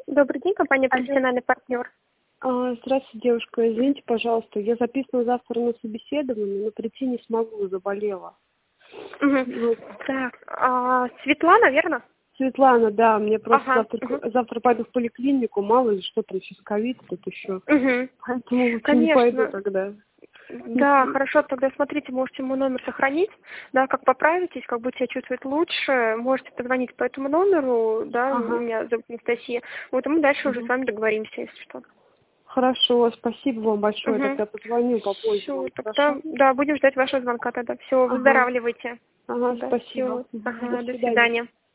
Добрый день, компания «Профессиональный партнер». Здравствуйте, девушка. Извините, пожалуйста, я записана завтра на собеседование, но прийти не смогу, заболела. Угу. Так, Светлана, верно? Светлана, да, мне просто Ага. завтра пойду в поликлинику, мало ли что там сейчас ковид, тут еще. Угу. Поэтому лучше не Конечно. пойду тогда. Да, хорошо, тогда смотрите, можете мой номер сохранить, да, как поправитесь, как будете себя чувствовать лучше, можете позвонить по этому номеру, да, меня зовут Анастасия, вот и мы дальше уже с вами договоримся, если что. Хорошо, спасибо вам большое, тогда позвоню попозже. Все, тогда, да, будем ждать вашего звонка тогда. Все, выздоравливайте. Ага, Да, спасибо. всё. Ага, До до свидания. свидания.